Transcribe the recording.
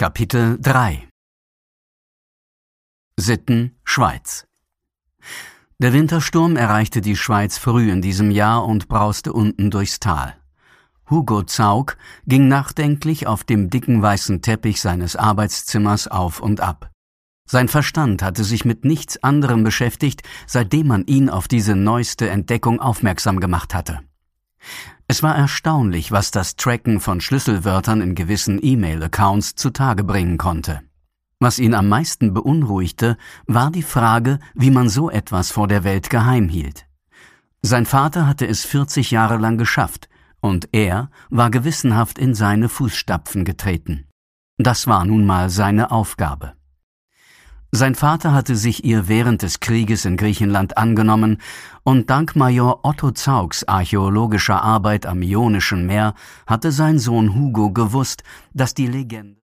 Kapitel 3 Sitten, Schweiz. Der Wintersturm erreichte die Schweiz früh in diesem Jahr und brauste unten durchs Tal. Hugo Zaugg ging nachdenklich auf dem dicken weißen Teppich seines Arbeitszimmers auf und ab. Sein Verstand hatte sich mit nichts anderem beschäftigt, seitdem man ihn auf diese neueste Entdeckung aufmerksam gemacht hatte. Es war erstaunlich, was das Tracken von Schlüsselwörtern in gewissen E-Mail-Accounts zutage bringen konnte. Was ihn am meisten beunruhigte, war die Frage, wie man so etwas vor der Welt geheim hielt. Sein Vater hatte es 40 Jahre lang geschafft, und er war gewissenhaft in seine Fußstapfen getreten. Das war nun mal seine Aufgabe. Sein Vater hatte sich ihr während des Krieges in Griechenland angenommen, und dank Major Otto Zauggs archäologischer Arbeit am Ionischen Meer hatte sein Sohn Hugo gewusst, dass die Legende